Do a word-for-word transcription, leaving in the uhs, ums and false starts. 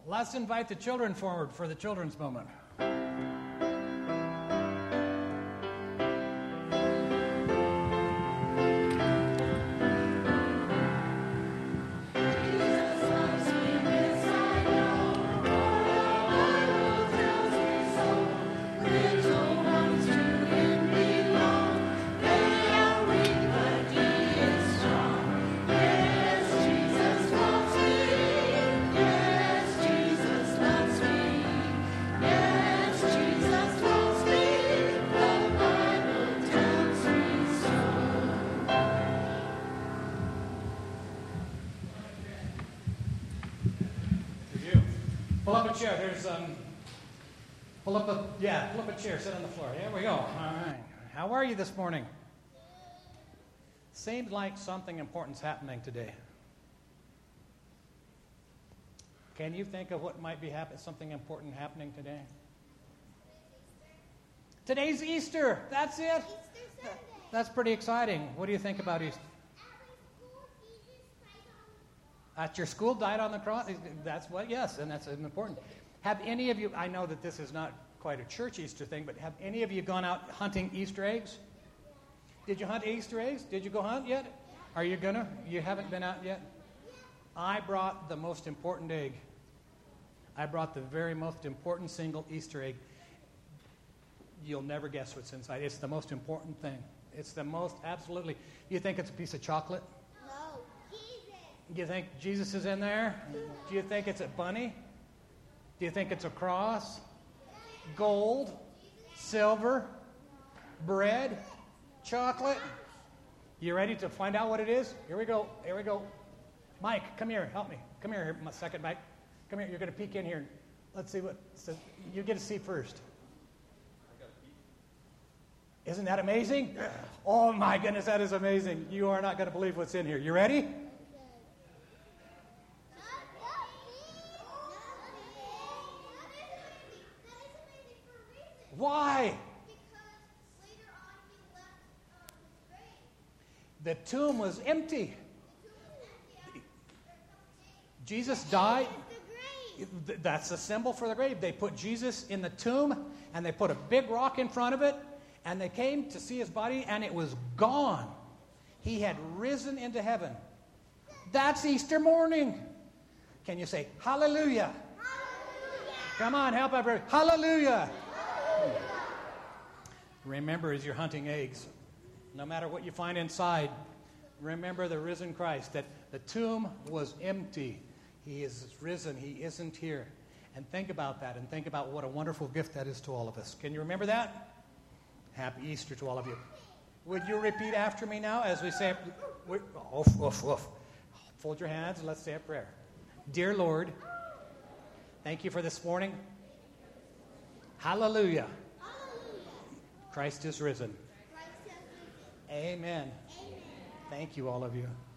Let's invite the children forward for the children's moment. Pull up a chair. There's um. Pull up a yeah. Pull up a chair. Sit on the floor. There we go. All right. How are you this morning? Seems like something important's happening today. Can you think of what might be happening? Something important happening today? Today's Easter. That's it. Easter Sunday. That's pretty exciting. What do you think about Easter? At your school, died on the cross? That's what, yes, and that's important. Have any of you, I know that this is not quite a church Easter thing, but have any of you gone out hunting Easter eggs? Did you hunt Easter eggs? Did you go hunt yet? Are you gonna? You haven't been out yet? I brought the most important egg. I brought the very most important single Easter egg. You'll never guess what's inside. It's the most important thing. It's the most, absolutely. You think it's a piece of chocolate? No, Jesus. Do you think Jesus is in there? Do you think it's a bunny? Do you think it's a cross? Gold? Silver? Bread? Chocolate? You ready to find out what it is? Here we go. Here we go. Mike, come here. Help me. Come here, my second Mike. Come here. You're going to peek in here. Let's see what. So you get to see first. Isn't that amazing? Oh my goodness, that is amazing. You are not going to believe what's in here. You ready? Why? The tomb was empty. Jesus died. That's the symbol for the grave. They put Jesus in the tomb, and they put a big rock in front of it, and they came to see his body, and it was gone. He had risen into heaven. That's Easter morning. Can you say, hallelujah? Hallelujah. Come on, help everybody. Hallelujah. Hallelujah. Remember, as you're hunting eggs, no matter what you find inside, remember the risen Christ, that the tomb was empty. He is risen. He isn't here. And think about that, and think about what a wonderful gift that is to all of us. Can you remember that? Happy Easter to all of you. Would you repeat after me now as we say, oof, oof, oof. Fold your hands and let's say a prayer. Dear Lord, thank you for this morning. Hallelujah. Christ is risen. Amen. Thank you, all of you.